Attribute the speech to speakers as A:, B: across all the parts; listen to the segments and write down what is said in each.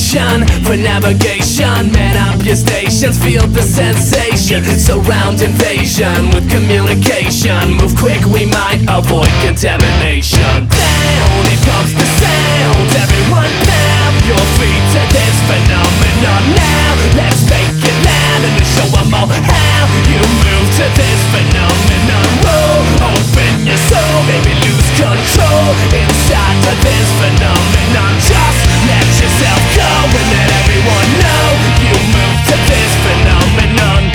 A: information for navigation. Man up your stations, feel the sensation. Surround invasion with communication. Move quick, we might avoid contamination. Down, here comes the sound. Everyone tap your feet to this phenomenon now. Let's make it loud and show them all how you move to this phenomenon. Whoa, open your soul, maybe lose control inside of this phenomenon. Just let yourself go and let everyone know you move to this phenomenon.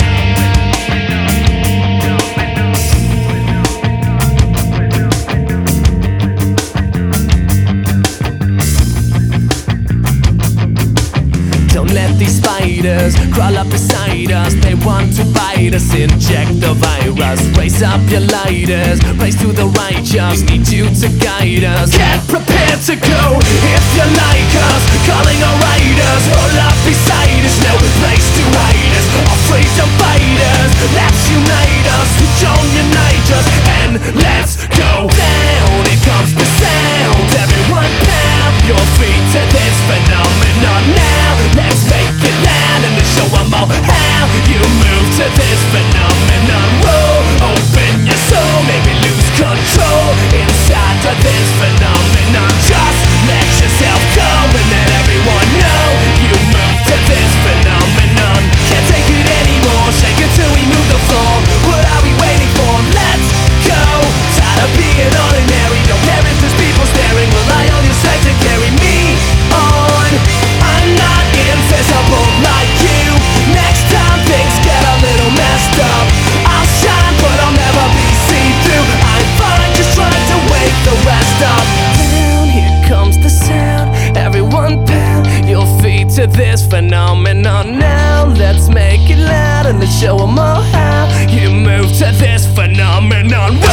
A: Don't let these spiders crawl up beside us. They want to bite us, inject the virus. Raise up your lighters, raise to the righteous. Need you to guide us. Get prepared to go if you like us. Calling our riders, roll up beside us. No place to hide us. Our freedom fighters, let's unite us. We don't unite us, and let's go down. Here comes the sound. Everyone pound your feet to this phenomenon now. Let's make it loud and show them all how you move to this phenomenon. Whoa, open your soul, maybe lose control inside of this phenomenon. Just let yourself go and let everyone know you move to this phenomenon. Can't take it anymore, shake it till we move the floor. What are we waiting for? Let's go. Tired of being ordinary, don't care if there's people staring. Rely on your strength to carry me on. I'm not invisible like you. Next time things get a little messed up, I'll shine but I'll never be see-through. I'm fine just trying to wake the rest up. Down, here comes the sound. Everyone pound your feet to this phenomenon now. Let's make it loud and let's show them all how you move to this phenomenon.